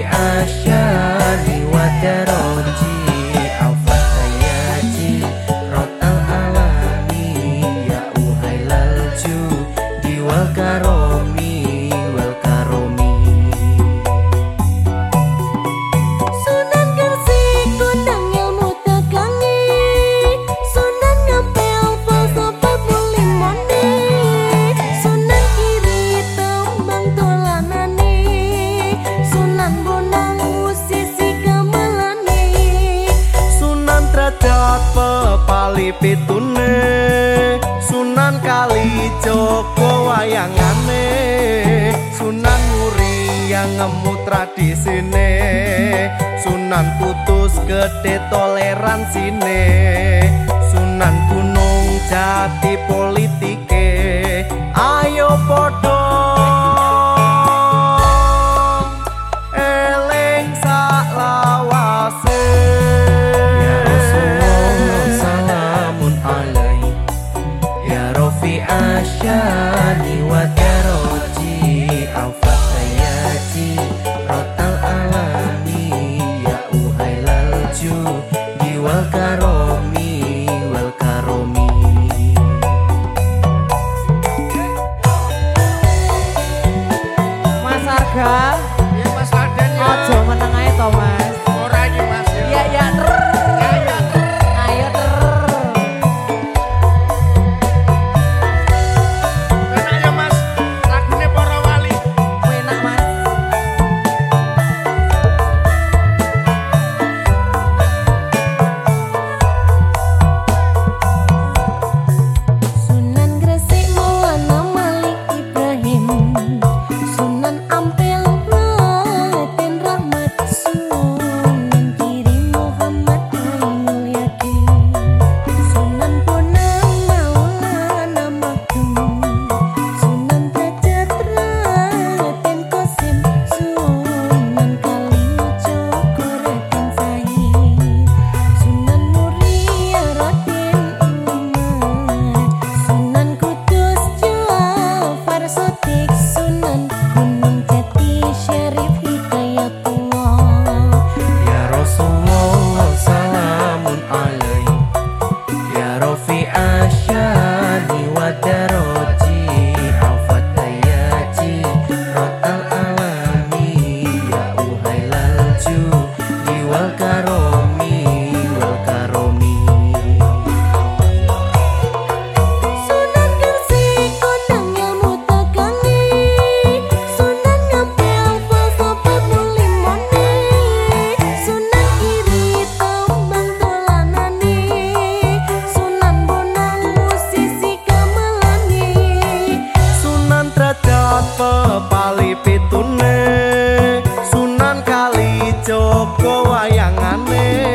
asyani wa daroji al-fatayaji rotal alami ya uhai lalju diwal karomi wal karomi. Sunan Gresik kondang ilmu tegangi, Sunan Ngampel falsafat mulimone, Sunan Kiri tembang dolanane, Sunan Bonang musisi gamelane, Sunan Derajat pepali pitune, Sunan Kalijogo wayangane, Sunan Muri yang ngemu tradisine, Sunan Kudus gede toleransine, Sunan Gunung Jati politike. Ayo podo eling saklawase. Ya Rasulullah salamun alaik ya Rofi asyani wa daroji al-fatayaji rotal alami ya uhai lalju diwal karomi wal karomi. Mas Arga, Iya Mas Raden ya. ojo meneng ae to Mas. Ora iki Mas ya. Iya iya ter. Ya ya. Ayo ter. Enak ya Mas. Lagune para wali. Enak Mas. Sunan Gresik Maulana Malik Ibrahim, Sunan Ampel Raden Rahmat, Sunan Kiri Muhammad Ainul Yakin, Sunan Bonang Maulana Maktum, Sunan Derajat Raden Qasim, Sunan Kalijogo Raden Zahid, Sunan Muria Raden Umar, Sunan Kudus Ja'far Sotik, Sunan Gunung Jati Syarif Hidayatullah. Ya Rasulullah salamun alaik ya Rofi asyani wa daroji al-fatayaji rotal alami ya uhai lalju diwal karomi wal karomi. Sunan Gresik kondang ilmu tegangi, Sunan Ngampel falsafat mulimone, Sunan Kiri tembang dolanane, Sunan Bonang musisi gamelane, Sunan Derajat pepali pitune, Sunan Kalijogo wayangane,